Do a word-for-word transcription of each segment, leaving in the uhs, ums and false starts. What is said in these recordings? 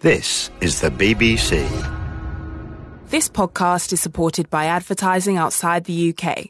This is the B B C. This podcast is supported by advertising outside the U K.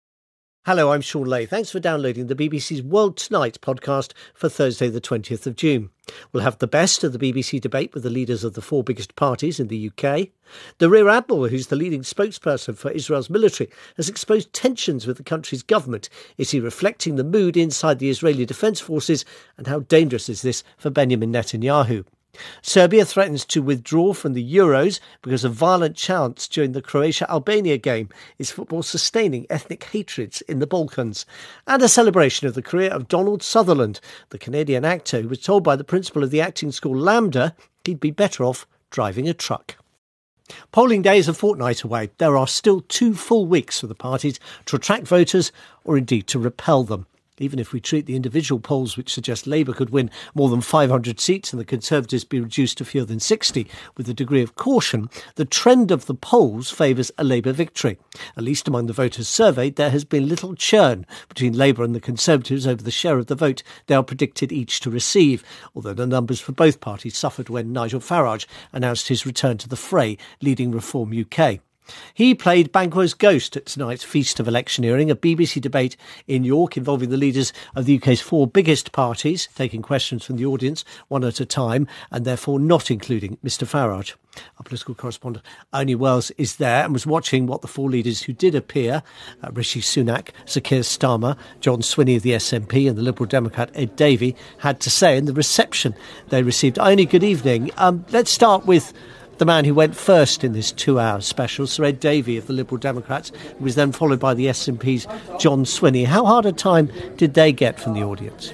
Hello, I'm Sean Leigh. Thanks for downloading the B B C's World Tonight podcast for Thursday the twentieth of June. We'll have the best of the B B C debate with the leaders of the four biggest parties in the U K. The Rear Admiral, who's the leading spokesperson for Israel's military, has exposed tensions with the country's government. Is he reflecting the mood inside the Israeli Defence Forces? And how dangerous is this for Benjamin Netanyahu? Serbia threatens to withdraw from the Euros because of violent chants during the Croatia-Albania game. Is football sustaining ethnic hatreds in the Balkans? And a celebration of the career of Donald Sutherland, the Canadian actor who was told by the principal of the acting school LAMDA he'd be better off driving a truck. Polling day is a fortnight away. There are still two full weeks for the parties to attract voters or indeed to repel them. Even if we treat the individual polls which suggest Labour could win more than five hundred seats and the Conservatives be reduced to fewer than sixty with a degree of caution, the trend of the polls favours a Labour victory. At least among the voters surveyed, there has been little churn between Labour and the Conservatives over the share of the vote they are predicted each to receive, although the numbers for both parties suffered when Nigel Farage announced his return to the fray, leading Reform U K. He played Banquo's ghost at tonight's Feast of Electioneering, a B B C debate in York involving the leaders of the U K's four biggest parties, taking questions from the audience one at a time, and therefore not including Mr Farage. Our political correspondent, Oni Wells, is there and was watching what the four leaders who did appear, uh, Rishi Sunak, Sir Keir Starmer, John Swinney of the S N P and the Liberal Democrat Ed Davey had to say, and the reception they received. Oni, good evening. Um, let's start with the man who went first in this two-hour special, Sir Ed Davey of the Liberal Democrats, who was then followed by the S N P's John Swinney. How hard a time did they get from the audience?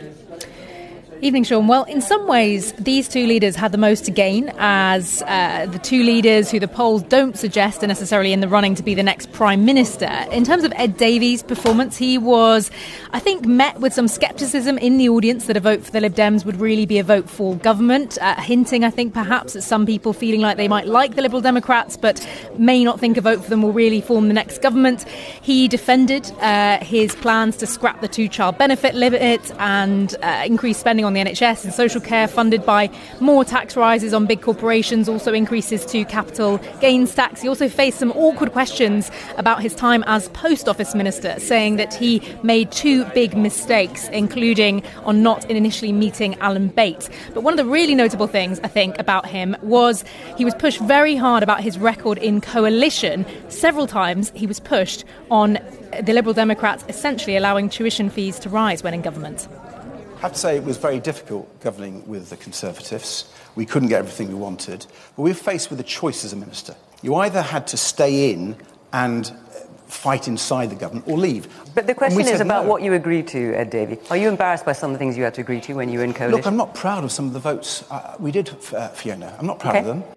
Evening, Sean. Well, in some ways, these two leaders had the most to gain as uh, the two leaders who the polls don't suggest are necessarily in the running to be the next Prime Minister. In terms of Ed Davey's performance, he was, I think, met with some scepticism in the audience that a vote for the Lib Dems would really be a vote for government, uh, hinting, I think, perhaps at some people feeling like they might like the Liberal Democrats but may not think a vote for them will really form the next government. He defended uh, his plans to scrap the two-child benefit limit and uh, increase spending on on the N H S and social care, funded by more tax rises on big corporations, also increases to capital gains tax. He also faced some awkward questions about his time as Post Office Minister, saying that he made two big mistakes, including on not initially meeting Alan Bates. But one of the really notable things, I think, about him was he was pushed very hard about his record in coalition. Several times he was pushed on the Liberal Democrats essentially allowing tuition fees to rise when in government. I have to say it was very difficult governing with the Conservatives. We couldn't get everything we wanted. But we were faced with a choice as a minister. You either had to stay in and fight inside the government or leave. But the question is about no. what you agreed to, Ed Davey. Are you embarrassed by some of the things you had to agree to when you were in coalition? Look, I'm not proud of some of the votes uh, we did, uh, Fiona. I'm not proud okay. of them.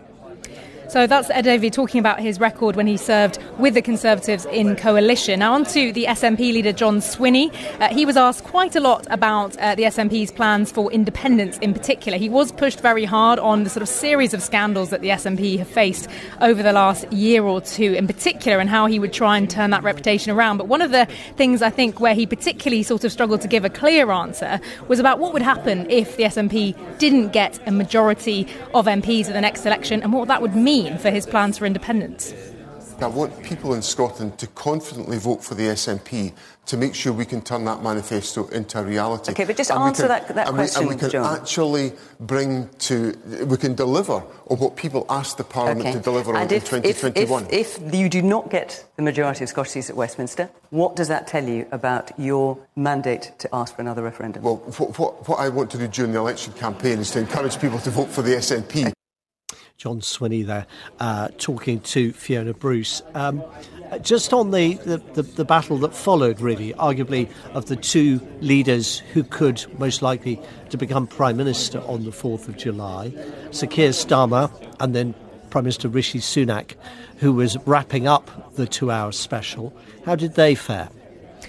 So that's Ed Davey talking about his record when he served with the Conservatives in coalition. Now on to the S N P leader John Swinney. Uh, he was asked quite a lot about uh, the S N P's plans for independence in particular. He was pushed very hard on the sort of series of scandals that the S N P have faced over the last year or two in particular, and how he would try and turn that reputation around. But one of the things I think where he particularly sort of struggled to give a clear answer was about what would happen if the S N P didn't get a majority of M Ps at the next election and what that would mean for his plans for independence. I want people in Scotland to confidently vote for the S N P to make sure we can turn that manifesto into a reality. OK, but just and answer can, that, that and question, we, And we can John. actually bring to... We can deliver on what people asked the Parliament okay. to deliver and on if, in twenty twenty-one. If, if, if you do not get the majority of Scottish seats at Westminster, what does that tell you about your mandate to ask for another referendum? Well, what, what, what I want to do during the election campaign is to encourage people to vote for the S N P. John Swinney there, uh, talking to Fiona Bruce. Um, just on the, the, the, the battle that followed, really, arguably, of the two leaders who could most likely to become Prime Minister on the fourth of July, Sir Keir Starmer and then Prime Minister Rishi Sunak, who was wrapping up the two-hour special. How did they fare?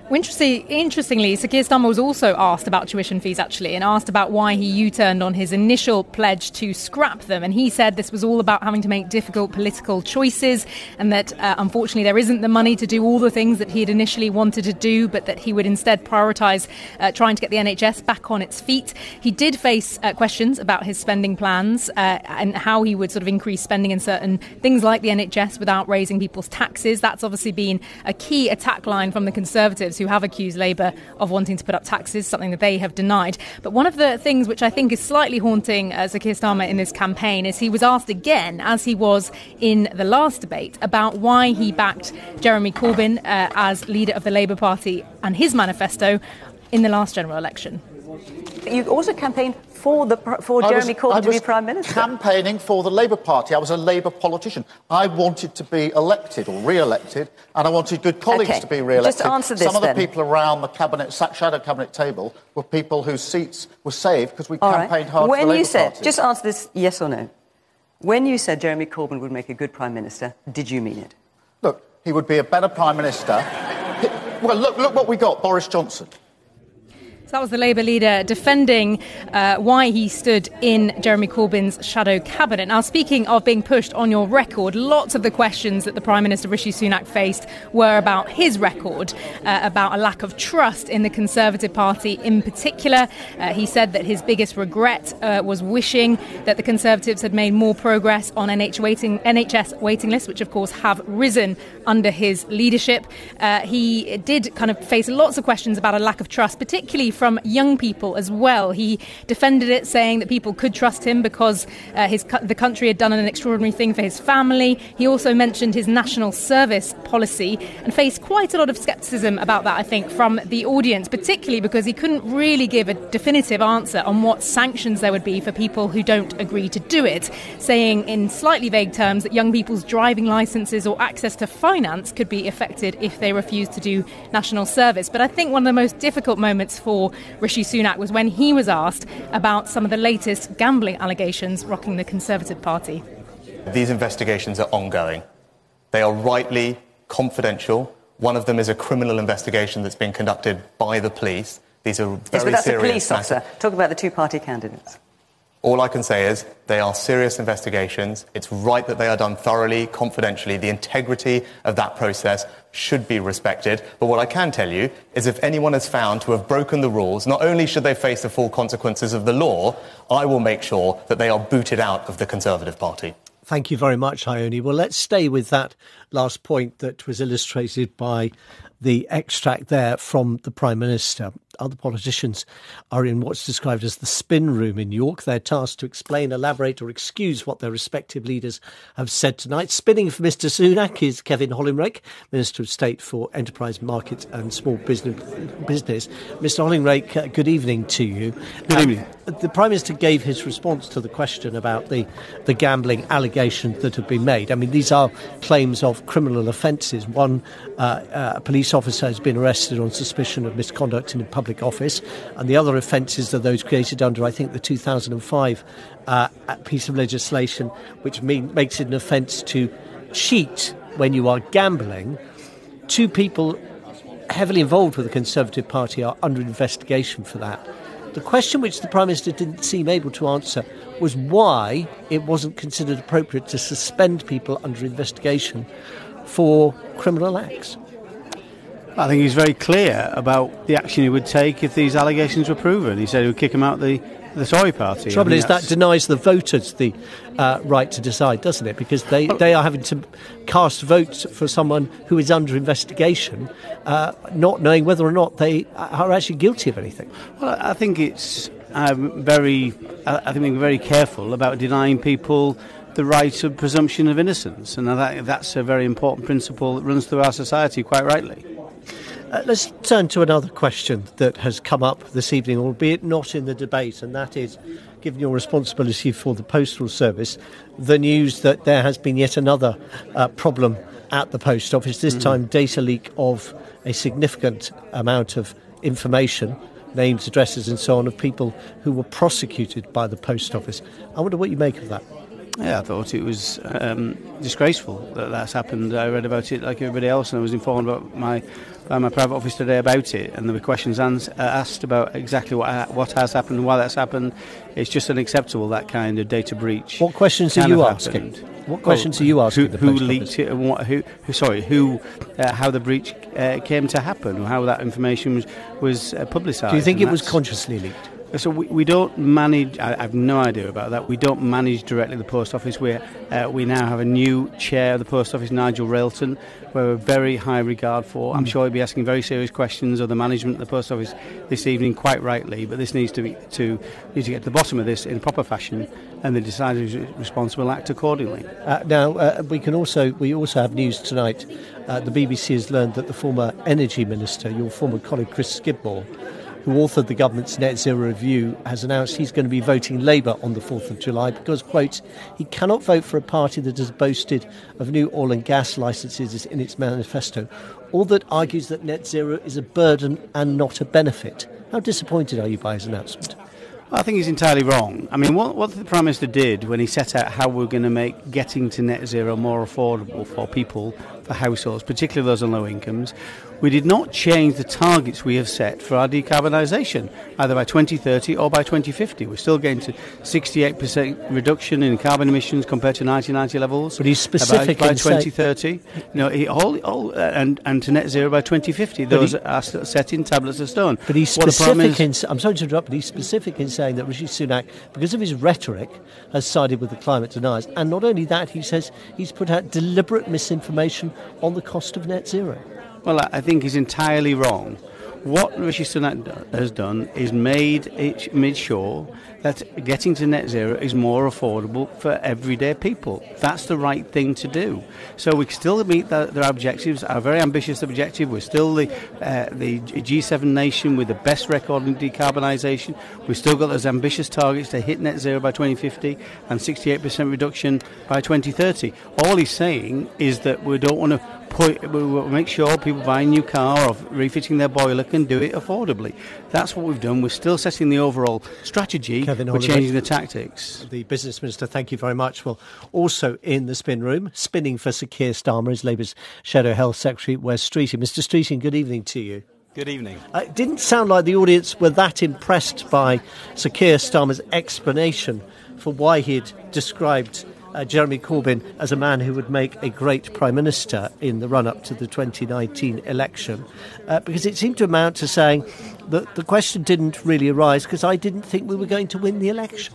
Well, interesting, interestingly, Sir Keir Starmer was also asked about tuition fees, actually, and asked about why he U-turned on his initial pledge to scrap them. And he said this was all about having to make difficult political choices and that, uh, unfortunately, there isn't the money to do all the things that he had initially wanted to do, but that he would instead prioritise uh, trying to get the N H S back on its feet. He did face uh, questions about his spending plans uh, and how he would sort of increase spending in certain things like the N H S without raising people's taxes. That's obviously been a key attack line from the Conservatives, who have accused Labour of wanting to put up taxes, something that they have denied. But one of the things which I think is slightly haunting uh, Sir Keir Starmer in this campaign is he was asked again, as he was in the last debate, about why he backed Jeremy Corbyn uh, as leader of the Labour Party and his manifesto in the last general election. You also campaigned for the for Jeremy was, Corbyn to be Prime Minister. Campaigning for the Labour Party. I was a Labour politician. I wanted to be elected or re-elected, and I wanted good colleagues okay. to be re-elected. Just answer this, Some of the then. people around the cabinet, shadow cabinet table were people whose seats were saved because we All campaigned right. hard when for the Labour you said, Party. Just answer this yes or no. When you said Jeremy Corbyn would make a good Prime Minister, did you mean it? Look, he would be a better Prime Minister. He, well, look, look what we got, Boris Johnson. So that was the Labour leader defending uh, why he stood in Jeremy Corbyn's shadow cabinet. Now, speaking of being pushed on your record, lots of the questions that the Prime Minister Rishi Sunak faced were about his record, uh, about a lack of trust in the Conservative Party in particular. Uh, he said that his biggest regret uh, was wishing that the Conservatives had made more progress on N H waiting, N H S waiting lists, which of course have risen under his leadership. Uh, he did kind of face lots of questions about a lack of trust, particularly from young people as well. He defended it, saying that people could trust him because uh, his the country had done an extraordinary thing for his family. He also mentioned his national service policy and faced quite a lot of scepticism about that, I think, from the audience, particularly because he couldn't really give a definitive answer on what sanctions there would be for people who don't agree to do it, saying in slightly vague terms that young people's driving licences or access to finance could be affected if they refuse to do national service. But I think one of the most difficult moments for Rishi Sunak was when he was asked about some of the latest gambling allegations rocking the Conservative Party. These investigations are ongoing. They are rightly confidential. One of them is a criminal investigation that's being conducted by the police. These are very yes, but that's serious a police officer. matters. Talk about the two party candidates. All I can say is they are serious investigations. It's right that they are done thoroughly, confidentially. The integrity of that process should be respected. But what I can tell you is if anyone is found to have broken the rules, not only should they face the full consequences of the law, I will make sure that they are booted out of the Conservative Party. Thank you very much, Ione. Well, let's stay with that last point that was illustrated by the extract there from the Prime Minister. Other politicians are in what's described as the spin room in York. They're tasked to explain, elaborate or excuse what their respective leaders have said tonight. Spinning for Mister Sunak is Kevin Hollinrake, Minister of State for Enterprise, Markets and Small Business. Business. Mister Hollinrake, uh, good evening to you. Good evening. Um, the Prime Minister gave his response to the question about the, the gambling allegations that have been made. I mean, these are claims of criminal offences. One uh, uh, a police officer has been arrested on suspicion of misconduct in a public office, and the other offences are those created under, I think, the two thousand five uh, piece of legislation, which mean, makes it an offence to cheat when you are gambling. Two people heavily involved with the Conservative Party are under investigation for that. The question which the Prime Minister didn't seem able to answer was why it wasn't considered appropriate to suspend people under investigation for criminal acts. I think he's very clear about the action he would take if these allegations were proven. He said he would kick him out the the Tory party. The trouble is that denies the voters the uh, right to decide, doesn't it? Because they, they are having to cast votes for someone who is under investigation, uh, not knowing whether or not they are actually guilty of anything. Well, I think it's um, very. I think we're very careful about denying people the right of presumption of innocence, and that, that's a very important principle that runs through our society, quite rightly. Uh, let's turn to another question that has come up this evening, albeit not in the debate, and that is, given your responsibility for the Postal Service, the news that there has been yet another uh, problem at the Post Office, this mm-hmm. time data leak of a significant amount of information, names, addresses and so on, of people who were prosecuted by the Post Office. I wonder what you make of that. Yeah, I thought it was um, disgraceful that that's happened. I read about it like everybody else, and I was informed about my by my private office today about it, and there were questions ans- uh, asked about exactly what ha- what has happened and why that's happened. It's just unacceptable, that kind of data breach. What questions are you asking? What questions well, are you asking? Who, who leaked it, and what? Who? who sorry, who? Uh, how the breach uh, came to happen, or how that information was was uh, publicised? Do you think it was consciously leaked? So we, we don't manage. I, I have no idea about that. We don't manage directly the post office. We uh, we now have a new chair of the post office, Nigel Railton, where we're very high regard for. Mm. I'm sure he'll be asking very serious questions of the management of the post office this evening, quite rightly. But this needs to be to need to get to the bottom of this in a proper fashion, and the decider who's responsible act accordingly. Uh, now uh, we can also we also have news tonight. Uh, the B B C has learned that the former energy minister, your former colleague Chris Skidmore, who authored the government's net zero review, has announced he's going to be voting Labour on the fourth of July because, quote, he cannot vote for a party that has boasted of new oil and gas licences in its manifesto, or that argues that net zero is a burden and not a benefit. How disappointed are you by his announcement? I think he's entirely wrong. I mean, what, what the Prime Minister did when he set out how we're going to make getting to net zero more affordable for people, for households, particularly those on low incomes, we did not change the targets we have set for our decarbonisation, either by twenty thirty or by twenty fifty. We're still getting to sixty-eight percent reduction in carbon emissions compared to nineteen ninety levels. But he's specific by, by in twenty thirty. No, he, all, all, uh, and, and to net zero by twenty fifty. Those he, are set in tablets of stone. But he's specific in, I'm sorry to interrupt, but he's specific in saying that Rishi Sunak, because of his rhetoric, has sided with the climate deniers. And not only that, he says he's put out deliberate misinformation on the cost of net zero. Well, I think he's entirely wrong. What Rishi Sunak has done is made it made sure that getting to net zero is more affordable for everyday people. That's the right thing to do. So we still meet the, their objectives, our very ambitious objective. We're still the uh, the G seven nation with the best record in decarbonisation. We've still got those ambitious targets to hit net zero by twenty fifty and sixty-eight percent reduction by twenty thirty. All he's saying is that we don't want to put, we will make sure people buying a new car or refitting their boiler can do it affordably. That's what we've done. We're still setting the overall strategy. Kevin We're Holloway, changing the tactics. The Business Minister, thank you very much. Well, also in the spin room, spinning for Sir Keir Starmer is Labour's Shadow Health Secretary, Wes Streeting. Mister Streeting, good evening to you. Good evening. Uh, it didn't sound like the audience were that impressed by Sir Keir Starmer's explanation for why he'd described Uh, Jeremy Corbyn as a man who would make a great Prime Minister in the run-up to the twenty nineteen election, uh, because it seemed to amount to saying that the question didn't really arise because I didn't think we were going to win the election.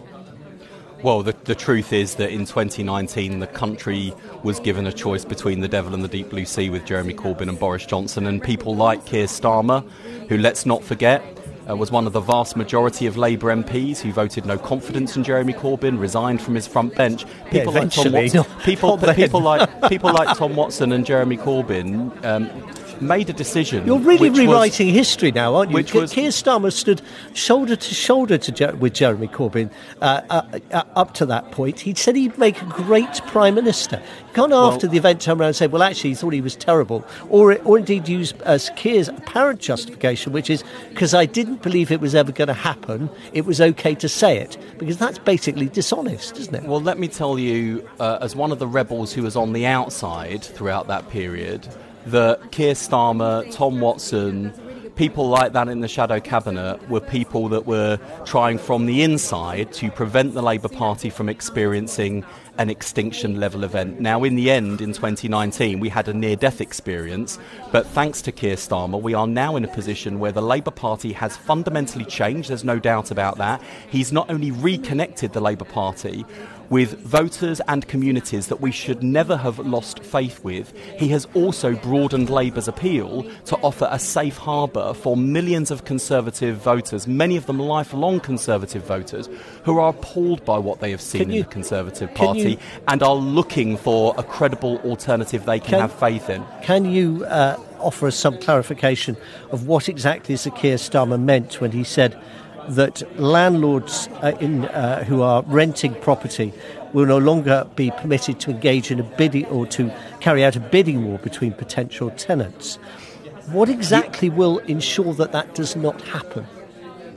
Well, the, the truth is that in twenty nineteen the country was given a choice between the devil and the deep blue sea with Jeremy Corbyn and Boris Johnson, and people like Keir Starmer, who, let's not forget, Uh, was one of the vast majority of Labour M Ps who voted no confidence in Jeremy Corbyn, resigned from his front bench. People yeah, like Tom Watson, no, people, people like people like Tom Watson and Jeremy Corbyn um, made a decision. You're really rewriting was, history now, aren't you? Which was, Keir Starmer stood shoulder to shoulder to Jer- with Jeremy Corbyn uh, uh, uh, up to that point. He'd said he'd make a great Prime Minister. You can't, well, after the event, turn around and say, well, actually, he thought he was terrible. Or, or indeed use as Keir's apparent justification, which is, because I didn't believe it was ever going to happen, it was OK to say it. Because that's basically dishonest, isn't it? Well, let me tell you, uh, as one of the rebels who was on the outside throughout that period, that Keir Starmer, Tom Watson, people like that in the shadow cabinet were people that were trying from the inside to prevent the Labour Party from experiencing an extinction level event. Now, in the end, in twenty nineteen, we had a near-death experience, but thanks to Keir Starmer, we are now in a position where the Labour Party has fundamentally changed. There's no doubt about that. He's not only reconnected the Labour Party with voters and communities that we should never have lost faith with, he has also broadened Labour's appeal to offer a safe harbour for millions of Conservative voters, many of them lifelong Conservative voters, who are appalled by what they have seen you, in the Conservative Party you, and are looking for a credible alternative they can, can have faith in. Can you uh, offer us some clarification of what exactly Sir Keir Starmer meant when he said that landlords uh, in, uh, who are renting property will no longer be permitted to engage in a bidding or to carry out a bidding war between potential tenants? What exactly will ensure that that does not happen?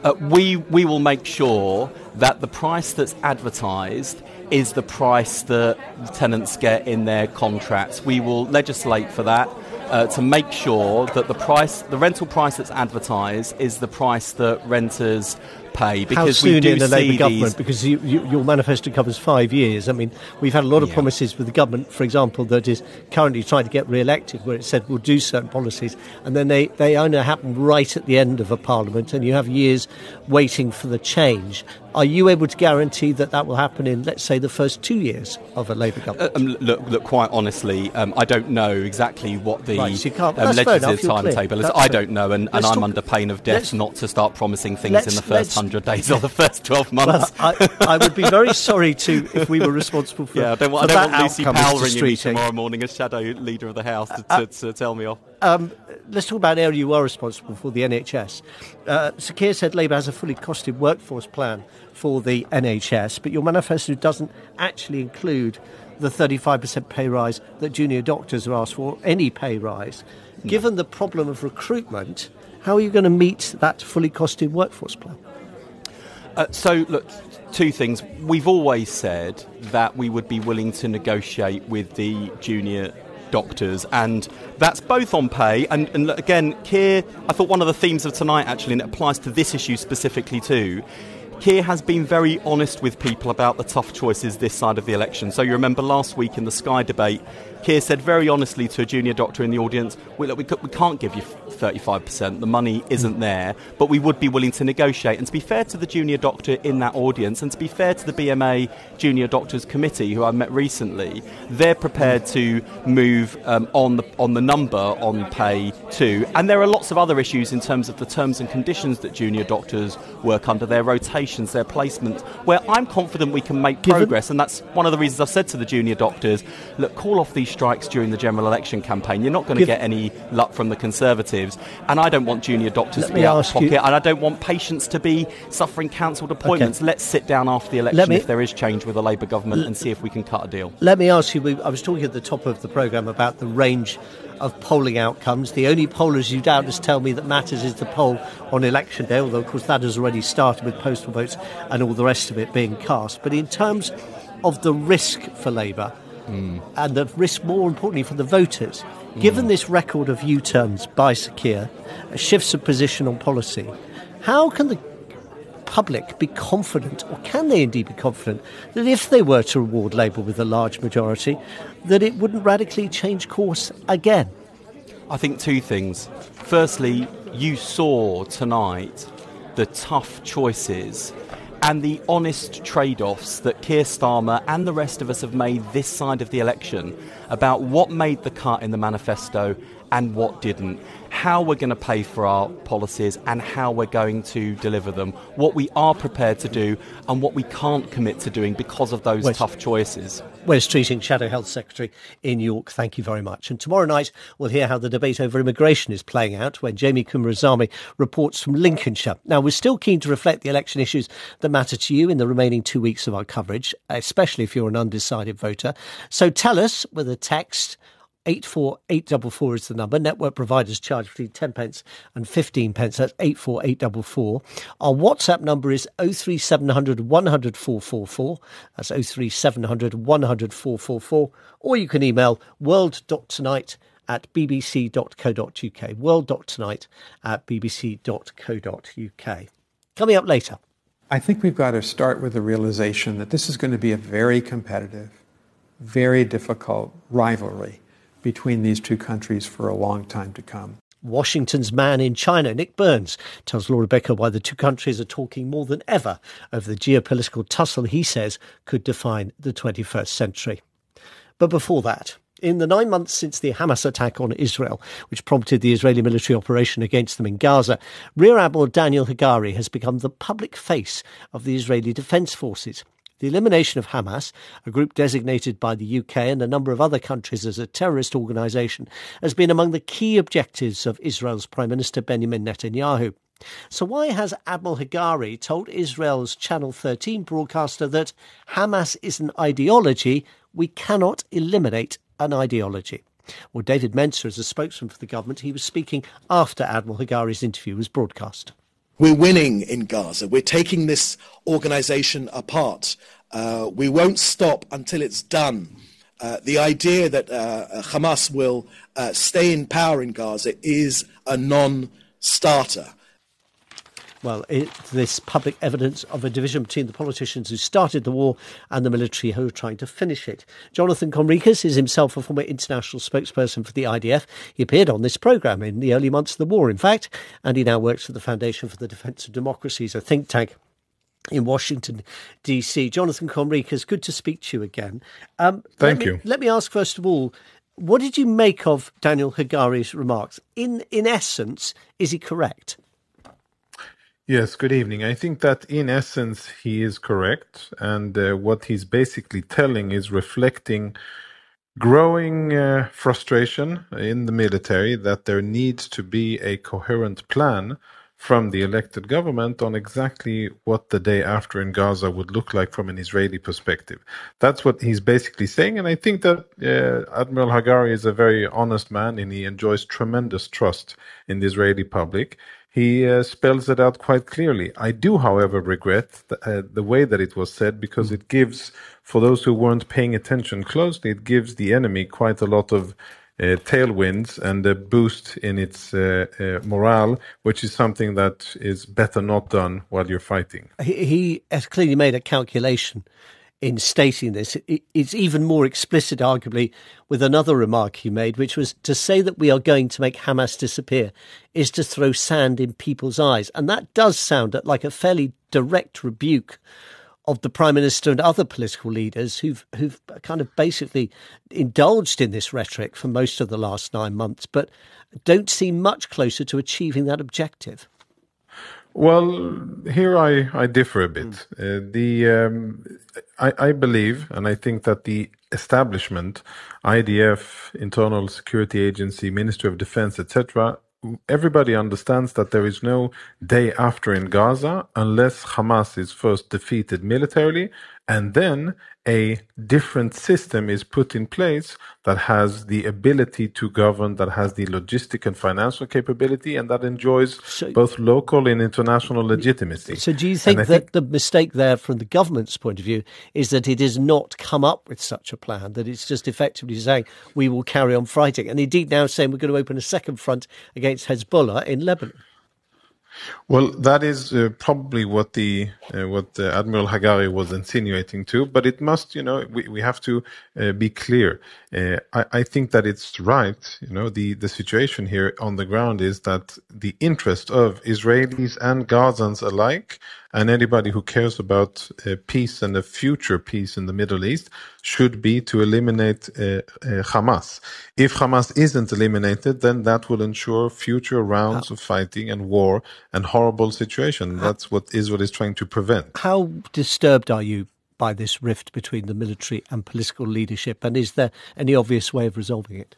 Uh, we we will make sure that the price that's advertised is the price that tenants get in their contracts. We will legislate for that uh, to make sure that the price, the rental price that's advertised, is the price that renters pay. Because How soon we do in the see Labour these... government? Because you, you, your manifesto covers five years. I mean, we've had a lot of Yeah. promises with the government, for example, that is currently trying to get re-elected, where it said we'll do certain policies, and then they, they only happen right at the end of a parliament, and you have years waiting for the change. Are you able to guarantee that that will happen in, let's say, the first two years of a Labour government? Uh, um, look, look, quite honestly, um, I don't know exactly what the Right, so you can't- um, that's fair enough, legislative you're clear. timetable is. That's I fair. don't know, and, and Let's I'm talk- under pain of death let's- not to start promising things let's- in the first let's- hundred days or the first twelve months. Well, I, I would be very sorry to if we were responsible for, yeah, I don't, for want- I don't that want Lucy outcome, Powell Mister ringing me Streeting. tomorrow morning as shadow leader of the House to, Uh, to, to tell me off. Um, let's talk about an area you are responsible for, the N H S. Uh, Sir Keir said Labour has a fully costed workforce plan for the N H S, but your manifesto doesn't actually include the thirty-five percent pay rise that junior doctors are asked for, any pay rise. No. Given the problem of recruitment, how are you going to meet that fully costed workforce plan? Uh, so, look, two things. We've always said that we would be willing to negotiate with the junior doctors, and that's both on pay and, and again, Keir, I thought one of the themes of tonight actually, and it applies to this issue specifically too, Keir has been very honest with people about the tough choices this side of the election. So you remember last week in the Sky debate, Keir said very honestly to a junior doctor in the audience, we, look, we, we can't give you thirty-five percent, the money isn't there, but we would be willing to negotiate. And to be fair to the junior doctor in that audience, and to be fair to the B M A Junior Doctors Committee, who I met recently, they're prepared to move um, on, the, on the number on pay too. And there are lots of other issues in terms of the terms and conditions that junior doctors work under, their rotations, their placements, where I'm confident we can make Given- progress. And that's one of the reasons I've said to the junior doctors, look, call off these strikes during the general election campaign. You're not going to Give- get any luck from the Conservatives. And I don't want junior doctors Let to me be out of ask pocket. you- And I don't want patients to be suffering cancelled appointments. Okay. Let's sit down after the election Let me- if there is change with the Labour government and see if we can cut a deal. Let me ask you, we- I was talking at the top of the programme about the range of polling outcomes. The only pollers you doubtless tell me that matters is the poll on election day, although of course that has already started with postal votes and all the rest of it being cast. But in terms of the risk for Labour, mm. and the risk more importantly for the voters, mm. given this record of U-turns by Sir Keir, shifts of position on policy, how can the public be confident, or can they indeed be confident, that if they were to reward Labour with a large majority, that it wouldn't radically change course again? I think two things. Firstly, you saw tonight the tough choices and the honest trade-offs that Keir Starmer and the rest of us have made this side of the election about what made the cut in the manifesto and what didn't, how we're going to pay for our policies and how we're going to deliver them, what we are prepared to do and what we can't commit to doing because of those Wes, tough choices. Wes Streeting, Shadow Health Secretary in York, thank you very much. And tomorrow night we'll hear how the debate over immigration is playing out when Jamie Coomer-Azami reports from Lincolnshire. Now, we're still keen to reflect the election issues that matter to you in the remaining two weeks of our coverage, especially if you're an undecided voter. So tell us with a text. eight four eight four four is the number. Network providers charge between ten pence and fifteen pence. That's eight four eight four four. Our WhatsApp number is oh three seven hundred one hundred four four four. That's oh three seven hundred one hundred four four four. Or you can email world dot tonight at b b c dot co dot u k. world dot tonight at b b c dot co dot u k. Coming up later. I think we've got to start with the realization that this is going to be a very competitive, very difficult rivalry between these two countries for a long time to come. Washington's man in China, Nick Burns, tells Laura Becker why the two countries are talking more than ever over the geopolitical tussle he says could define the twenty-first century. But before that, in the nine months since the Hamas attack on Israel, which prompted the Israeli military operation against them in Gaza, Rear Admiral Daniel Hagari has become the public face of the Israeli Defence Forces. The elimination of Hamas, a group designated by the U K and a number of other countries as a terrorist organisation, has been among the key objectives of Israel's Prime Minister Benjamin Netanyahu. So why has Admiral Hagari told Israel's Channel thirteen broadcaster that Hamas is an ideology, we cannot eliminate an ideology? Well, David Mencer is a spokesman for the government. He was speaking after Admiral Hagari's interview was broadcast. We're winning in Gaza. We're taking this organisation apart. Uh, we won't stop until it's done. Uh, the idea that uh, Hamas will uh, stay in power in Gaza is a non-starter. Well, it's this public evidence of a division between the politicians who started the war and the military who are trying to finish it. Jonathan Conricus is himself a former international spokesperson for the I D F. He appeared on this programme in the early months of the war, in fact, and he now works for the Foundation for the Defence of Democracy, a think tank in Washington, D C. Jonathan Conricus, good to speak to you again. Um, Thank let you. Me, let me ask, first of all, what did you make of Daniel Hagari's remarks? In, in essence, is he correct? Yes, good evening. I think that in essence he is correct, and uh, what he's basically telling is reflecting growing uh, frustration in the military that there needs to be a coherent plan from the elected government on exactly what the day after in Gaza would look like from an Israeli perspective. That's what he's basically saying, and I think that uh, Admiral Hagari is a very honest man and he enjoys tremendous trust in the Israeli public. He uh, spells it out quite clearly. I do, however, regret the, uh, the way that it was said, because it gives, for those who weren't paying attention closely, it gives the enemy quite a lot of uh, tailwinds and a boost in its uh, uh, morale, which is something that is better not done while you're fighting. He, he has clearly made a calculation in stating this. It's even more explicit, arguably, with another remark he made, which was to say that we are going to make Hamas disappear is to throw sand in people's eyes. And that does sound like a fairly direct rebuke of the Prime Minister and other political leaders who've who've kind of basically indulged in this rhetoric for most of the last nine months, but don't seem much closer to achieving that objective. Well, here I, I differ a bit. Uh, the um, I, I believe, and I think that the establishment, I D F, Internal Security Agency, Ministry of Defense, et cetera, everybody understands that there is no day after in Gaza unless Hamas is first defeated militarily, and then a different system is put in place that has the ability to govern, that has the logistic and financial capability, and that enjoys so, both local and international legitimacy. So do you think that think, the mistake there from the government's point of view is that it has not come up with such a plan, that it's just effectively saying we will carry on fighting, and indeed now saying we're going to open a second front against Hezbollah in Lebanon? Well, that is uh, probably what the uh, what uh, Admiral Hagari was insinuating too. But it must, you know, we, we have to uh, be clear. Uh, I, I think that it's right. You know, the, the situation here on the ground is that the interest of Israelis and Gazans alike, and anybody who cares about uh, peace and a future peace in the Middle East, should be to eliminate uh, uh, Hamas. If Hamas isn't eliminated, then that will ensure future rounds how, of fighting and war and horrible situation. How, That's what Israel is trying to prevent. How disturbed are you by this rift between the military and political leadership, and is there any obvious way of resolving it?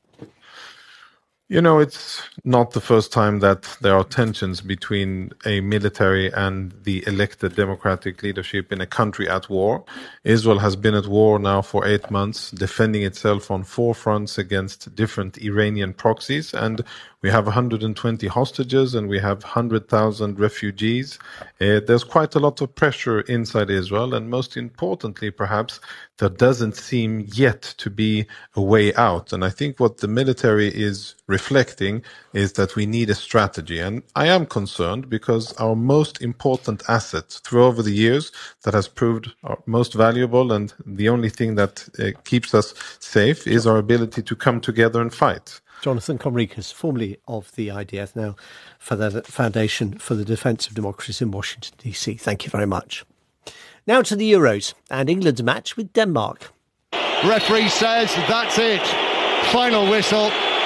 You know, it's not the first time that there are tensions between a military and the elected democratic leadership in a country at war. Israel has been at war now for eight months, defending itself on four fronts against different Iranian proxies. And we have one hundred twenty hostages and we have one hundred thousand refugees. Uh, there's quite a lot of pressure inside Israel. And most importantly, perhaps, there doesn't seem yet to be a way out. And I think what the military is reflecting is that we need a strategy. And I am concerned because our most important asset through over the years that has proved our most valuable and the only thing that uh, keeps us safe is our ability to come together and fight. Jonathan Conricus, formerly of the I D F, now for the Foundation for the Defence of Democracy in Washington, D C. Thank you very much. Now to the Euros and England's match with Denmark. Referee says that's it. Final whistle.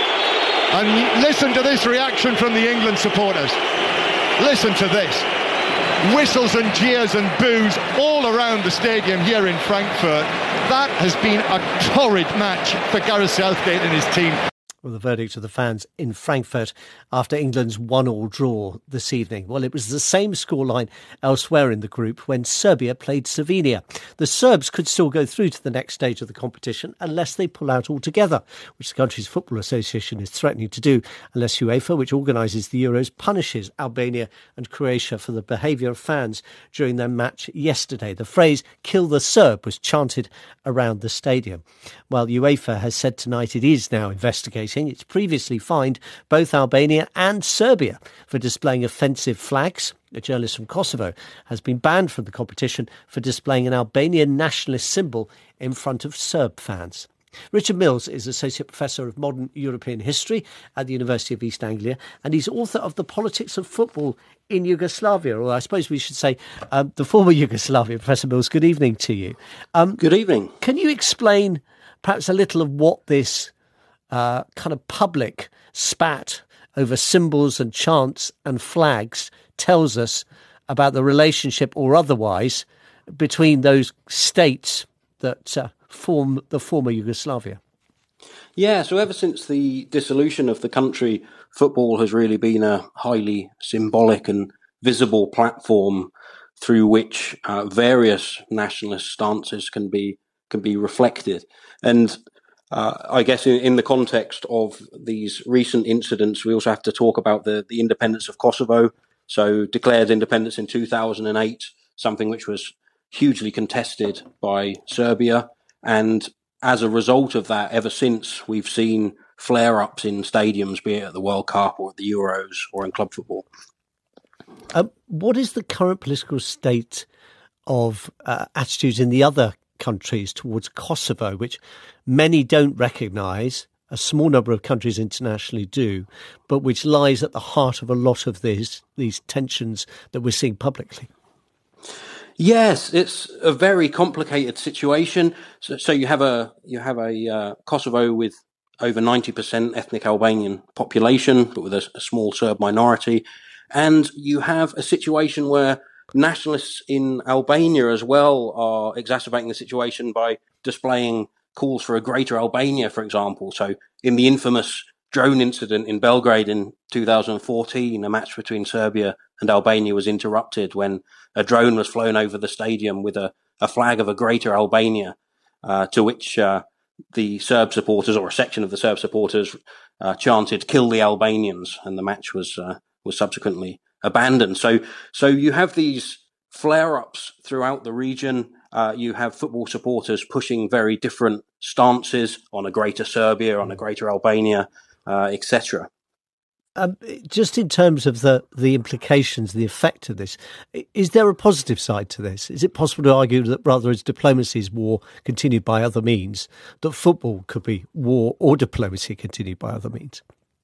And listen to this reaction from the England supporters. Listen to this. Whistles and jeers and boos all around the stadium here in Frankfurt. That has been a torrid match for Gareth Southgate and his team. Well, the verdict of the fans in Frankfurt after England's one-all draw this evening. Well, it was the same scoreline elsewhere in the group when Serbia played Slovenia. The Serbs could still go through to the next stage of the competition unless they pull out altogether, which the country's football association is threatening to do, unless UEFA, which organises the Euros, punishes Albania and Croatia for the behaviour of fans during their match yesterday. The phrase "kill the Serb" was chanted around the stadium. While UEFA has said tonight it is now investigating, it's previously fined both Albania and Serbia for displaying offensive flags. A journalist from Kosovo has been banned from the competition for displaying an Albanian nationalist symbol in front of Serb fans. Richard Mills is Associate Professor of Modern European History at the University of East Anglia, and he's author of The Politics of Football in Yugoslavia, or I suppose we should say um, the former Yugoslavia. Professor Mills, good evening to you. Um, good evening. Can you explain perhaps a little of what this uh, kind of public spat over symbols and chants and flags tells us about the relationship or otherwise between those states that uh, form the former Yugoslavia? Yeah, so ever since the dissolution of the country, football has really been a highly symbolic and visible platform through which uh, various nationalist stances can be can be reflected. And uh, I guess in, in the context of these recent incidents, we also have to talk about the, the independence of Kosovo. So declared independence in two thousand eight, something which was hugely contested by Serbia. And as a result of that, ever since, we've seen flare-ups in stadiums, be it at the World Cup or at the Euros or in club football. Um, what is the current political state of uh, attitudes in the other countries towards Kosovo, which many don't recognise, a small number of countries internationally do, but which lies at the heart of a lot of these these tensions that we're seeing publicly? Yes, it's a very complicated situation. So, so you have a you have a uh, Kosovo with over ninety percent ethnic Albanian population, but with a, a small Serb minority, and you have a situation where nationalists in Albania as well are exacerbating the situation by displaying calls for a greater Albania, for example. So in the infamous drone incident in Belgrade in two thousand fourteen, a match between Serbia and Albania was interrupted when a drone was flown over the stadium with a, a flag of a greater Albania, uh, to which uh, the Serb supporters, or a section of the Serb supporters, uh, chanted "kill the Albanians," and the match was uh, was subsequently abandoned. So, so you have these flare-ups throughout the region. Uh, you have football supporters pushing very different stances on a greater Serbia, on a greater Albania, uh, et cetera. Um, just in terms of the, the implications, the effect of this, is there a positive side to this? Is it possible to argue that rather as diplomacy is war continued by other means, that football could be war or diplomacy continued by other means?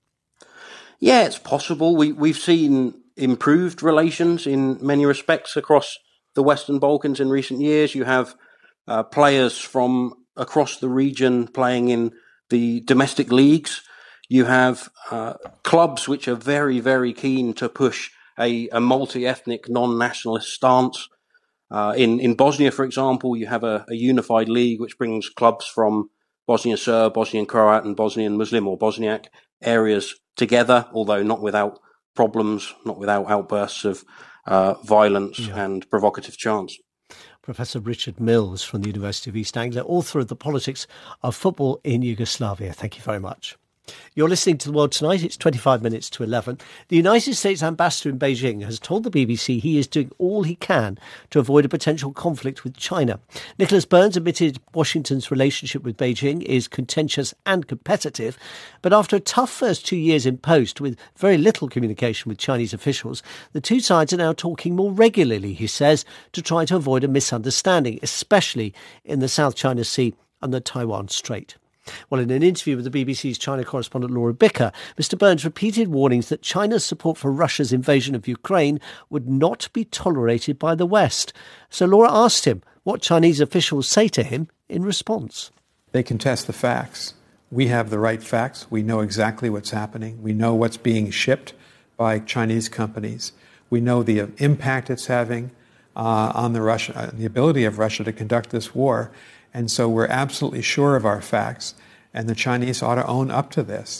Yeah, it's possible. We, we've seen improved relations in many respects across the Western Balkans in recent years. You have uh, players from across the region playing in the domestic leagues. You have uh, clubs which are very, very keen to push a, a multi-ethnic, non-nationalist stance. Uh, in, in Bosnia, for example, you have a, a unified league which brings clubs from Bosnian Serb, Bosnian Croat and Bosnian Muslim or Bosniak areas together, although not without problems, not without outbursts of uh, violence yeah. and provocative chants. Professor Richard Mills from the University of East Anglia, author of The Politics of Football in Yugoslavia. Thank you very much. You're listening to The World Tonight. It's twenty-five minutes to eleven. The United States ambassador in Beijing has told the B B C he is doing all he can to avoid a potential conflict with China. Nicholas Burns admitted Washington's relationship with Beijing is contentious and competitive, but after a tough first two years in post with very little communication with Chinese officials, the two sides are now talking more regularly, he says, to try to avoid a misunderstanding, especially in the South China Sea and the Taiwan Strait. Well, in an interview with the B B C's China correspondent Laura Bicker, Mister Burns repeated warnings that China's support for Russia's invasion of Ukraine would not be tolerated by the West. So Laura asked him what Chinese officials say to him in response. They contest the facts. We have the right facts. We know exactly what's happening. We know what's being shipped by Chinese companies. We know the impact it's having uh, on the Russia, the ability of Russia to conduct this war. And so we're absolutely sure of our facts, and the Chinese ought to own up to this.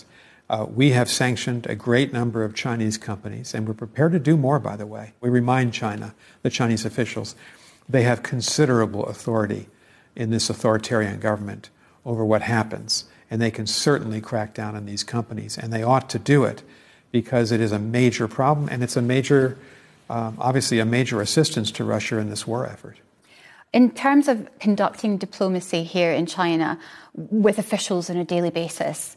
Uh, we have sanctioned a great number of Chinese companies, and we're prepared to do more, by the way. We remind China, the Chinese officials, they have considerable authority in this authoritarian government over what happens, and they can certainly crack down on these companies, and they ought to do it because it is a major problem, and it's a major, um, obviously a major assistance to Russia in this war effort. In terms of conducting diplomacy here in China with officials on a daily basis,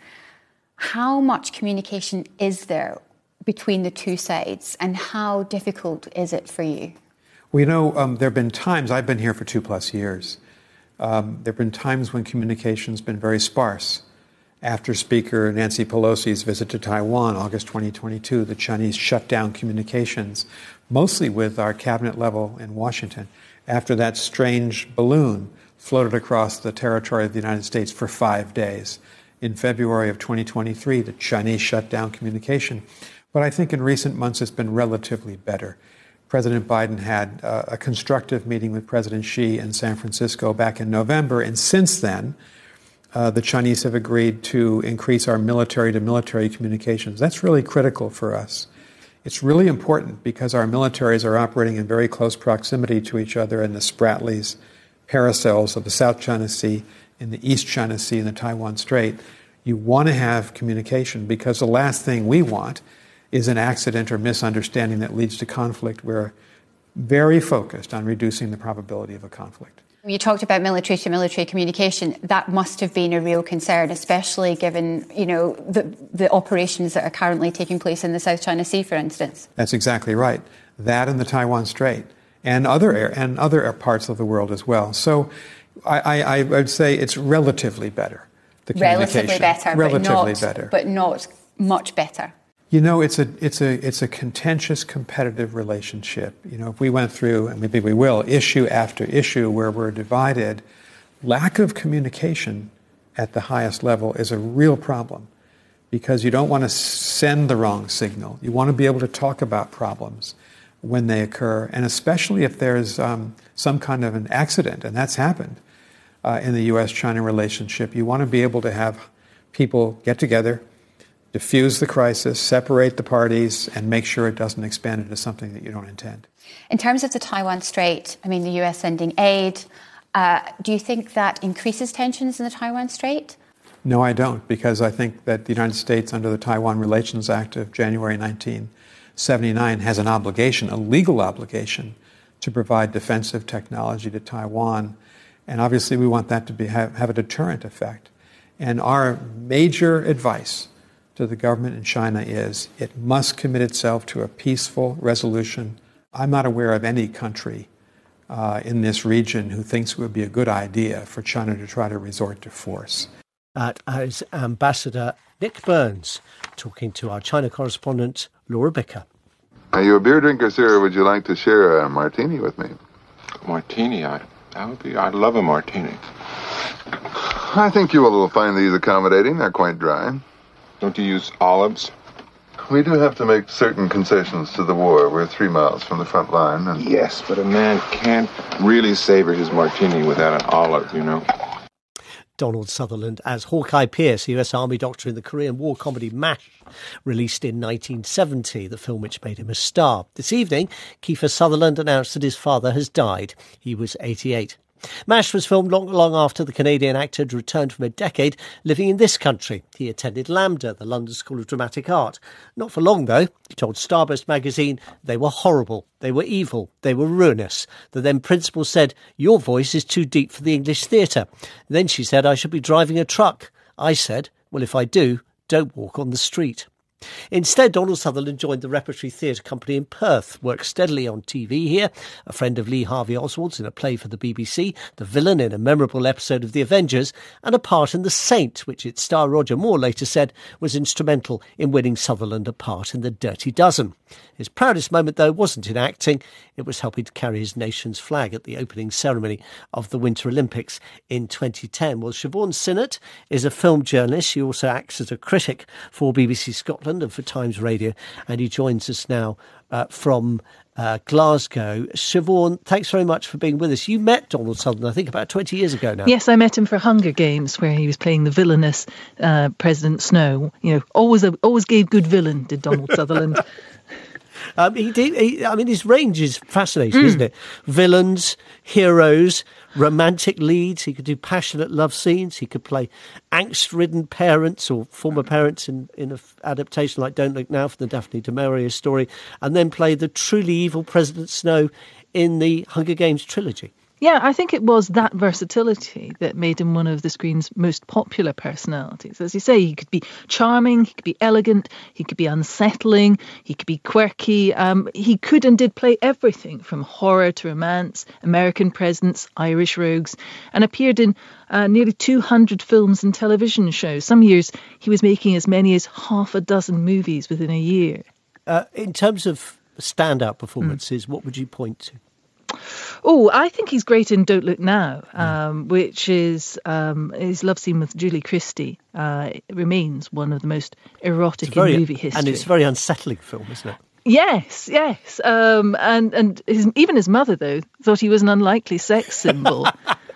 how much communication is there between the two sides, and how difficult is it for you? Well, you know, um, there have been times, I've been here for two plus years, um, there have been times when communication's been very sparse. After Speaker Nancy Pelosi's visit to Taiwan, August twenty twenty-two, the Chinese shut down communications, mostly with our cabinet level in Washington, after that strange balloon floated across the territory of the United States for five days. In February of twenty twenty-three, the Chinese shut down communication. But I think in recent months it's been relatively better. President Biden had uh, a constructive meeting with President Xi in San Francisco back in November, and since then, uh, the Chinese have agreed to increase our military-to-military communications. That's really critical for us. It's really important because our militaries are operating in very close proximity to each other in the Spratlys, Paracels of the South China Sea, in the East China Sea, and the Taiwan Strait. You want to have communication because the last thing we want is an accident or misunderstanding that leads to conflict. We're very focused on reducing the probability of a conflict. You talked about military-to-military communication. That must have been a real concern, especially given, you know, the, the operations that are currently taking place in the South China Sea, for instance. That's exactly right. That and the Taiwan Strait, and other air, and other parts of the world as well. So, I, I, I would say it's relatively better. The relatively better, relatively but not, better, but not much better. You know, it's a it's a it's a contentious, competitive relationship. You know, if we went through, and maybe we will, issue after issue where we're divided, lack of communication at the highest level is a real problem because you don't want to send the wrong signal. You want to be able to talk about problems when they occur, and especially if there's um, some kind of an accident, and that's happened uh, in the U S China relationship. You want to be able to have people get together, diffuse the crisis, separate the parties, and make sure it doesn't expand into something that you don't intend. In terms of the Taiwan Strait, I mean, the U S sending aid, uh, do you think that increases tensions in the Taiwan Strait? No, I don't, because I think that the United States, under the Taiwan Relations Act of January nineteen seventy-nine, has an obligation, a legal obligation, to provide defensive technology to Taiwan. And obviously we want that to be, have, have a deterrent effect. And our major advice to the government in China is it must commit itself to a peaceful resolution. I'm not aware of any country uh, in this region who thinks it would be a good idea for China to try to resort to force. That is Ambassador Nick Burns talking to our China correspondent, Laura Bicker. Are you a beer drinker, sir, or would you like to share a martini with me? Martini? I, that would be, I'd love a martini. I think you will find these accommodating. They're quite dry. Don't you use olives? We do have to make certain concessions to the war. We're three miles from the front line. And... Yes, but a man can't really savor his martini without an olive, you know. Donald Sutherland as Hawkeye Pierce, U S Army doctor in the Korean War comedy MASH, released in nineteen seventy, the film which made him a star. This evening, Kiefer Sutherland announced that his father has died. He was eighty-eight. MASH was filmed long, long after the Canadian actor had returned from a decade living in this country. He attended LAMDA, the London School of Dramatic Art. Not for long, though. He told Starburst magazine they were horrible, they were evil, they were ruinous. The then principal said, "Your voice is too deep for the English theatre." Then she said, "I should be driving a truck." I said, "Well, if I do, don't walk on the street." Instead, Donald Sutherland joined the Repertory Theatre Company in Perth, worked steadily on T V here, a friend of Lee Harvey Oswald's in a play for the B B C, the villain in a memorable episode of The Avengers, and a part in The Saint, which its star Roger Moore later said was instrumental in winning Sutherland a part in The Dirty Dozen. His proudest moment, though, wasn't in acting. It was helping to carry his nation's flag at the opening ceremony of the Winter Olympics in twenty ten. Well, Siobhan Sinnott is a film journalist. She also acts as a critic for B B C Scotland Scotland and for Times Radio, and he joins us now uh, from uh, Glasgow. Siobhan, thanks very much for being with us. You met Donald Sutherland, I think, about twenty years ago now. Yes, I met him for Hunger Games, where he was playing the villainous uh, President Snow. You know, always a, always gave good villain, did Donald Sutherland. Um, he did. He, I mean, his range is fascinating, mm. isn't it? Villains, heroes, romantic leads. He could do passionate love scenes. He could play angst-ridden parents or former parents in, in an adaptation like Don't Look Now for the Daphne du Maurier story, and then play the truly evil President Snow in the Hunger Games trilogy. Yeah, I think it was that versatility that made him one of the screen's most popular personalities. As you say, he could be charming, he could be elegant, he could be unsettling, he could be quirky. Um, he could and did play everything from horror to romance, American presidents, Irish rogues, and appeared in uh, nearly two hundred films and television shows. Some years he was making as many as half a dozen movies within a year. Uh, in terms of standout performances, mm. what would you point to? Oh, I think he's great in Don't Look Now, um, which is um, his love scene with Julie Christie. Uh, it remains one of the most erotic very, in movie history. And it's a very unsettling film, isn't it? Yes, yes. Um, and and his, even his mother, though, thought he was an unlikely sex symbol.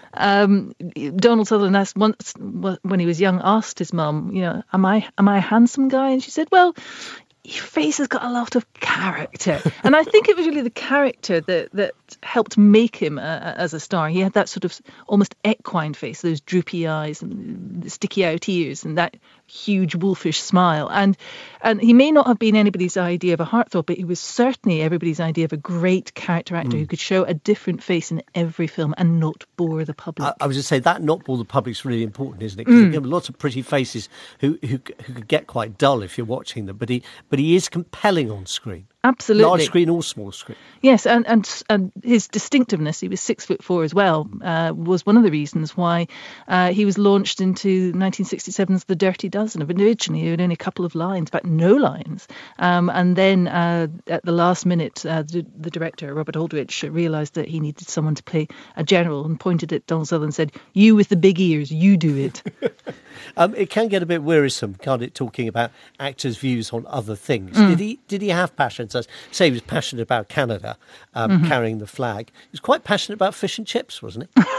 um, Donald Sutherland asked once, when he was young, asked his mum, you know, am I, am I a handsome guy? And she said, well, your face has got a lot of character. And I think it was really the character that, that helped make him uh, as a star. He had that sort of almost equine face, those droopy eyes and the sticky out ears and that huge wolfish smile. And and he may not have been anybody's idea of a heartthrob, but he was certainly everybody's idea of a great character actor mm. who could show a different face in every film and not bore the public. I, I was just saying that not bore the public is really important, isn't it? Because mm. there are lots of pretty faces who, who who could get quite dull if you're watching them, but he but he is compelling on screen. Absolutely. Large screen or small screen. Yes, and, and and his distinctiveness, he was six foot four as well, uh, was one of the reasons why uh, he was launched into nineteen sixty-seven's The Dirty Dozen. Originally, he had only a couple of lines, in fact, no lines. Um, and then uh, at the last minute, uh, the, the director, Robert Aldrich, realised that he needed someone to play a general and pointed at Donald Sutherland and said, you with the big ears, you do it. um, it can get a bit wearisome, can't it, talking about actors' views on other things. Mm. Did he Did he have passions? Say he was passionate about Canada, um, mm-hmm. carrying the flag. He was quite passionate about fish and chips, wasn't he?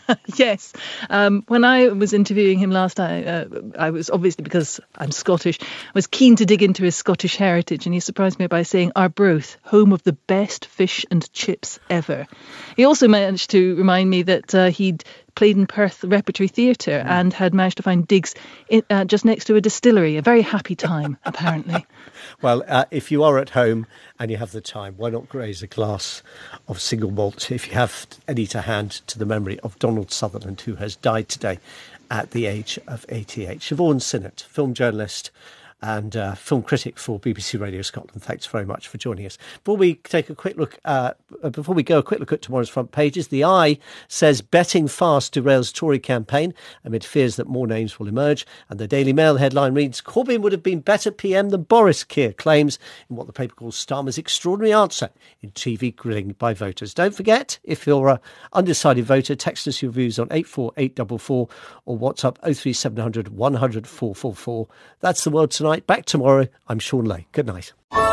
Yes. Um, when I was interviewing him last time, uh, I was obviously, because I'm Scottish, was keen to dig into his Scottish heritage, and he surprised me by saying Arbroath, home of the best fish and chips ever. He also managed to remind me that uh, he'd played in Perth Repertory Theatre mm. and had managed to find digs in, uh, just next to a distillery. A very happy time, apparently. Well, uh, if you are at home and you have the time, why not graze a glass of single malt, if you have any to hand, to the memory of Donald Sutherland, who has died today at the age of eighty-eight. Siobhan Sinnott, film journalist and uh, film critic for B B C Radio Scotland. Thanks very much for joining us. Before we take a quick look, uh, before we go, a quick look at tomorrow's front pages. The Eye says betting fast derails Tory campaign amid fears that more names will emerge. And the Daily Mail headline reads, Corbyn would have been better P M than Boris, Keir claims in what the paper calls Starmer's extraordinary answer in T V grilling by voters. Don't forget, if you're an undecided voter, text us your views on eight four eight four four or WhatsApp oh three seven hundred one hundred four four four. That's The World Tonight. Back tomorrow. I'm Sean Lay. Good night.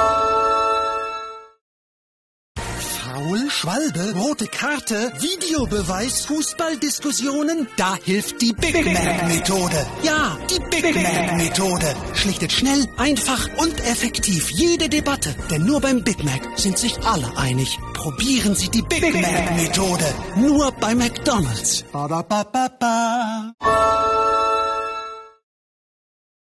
Foul, Schwalbe, rote Karte, Videobeweis, Fußballdiskussionen, da hilft die Big Mac-Methode. Ja, die Big Mac-Methode. Schlichtet schnell, einfach und effektiv jede Debatte. Denn nur beim Big Mac sind sich alle einig. Probieren Sie die Big Mac-Methode. Nur bei McDonald's. Ba, ba, ba, ba, ba.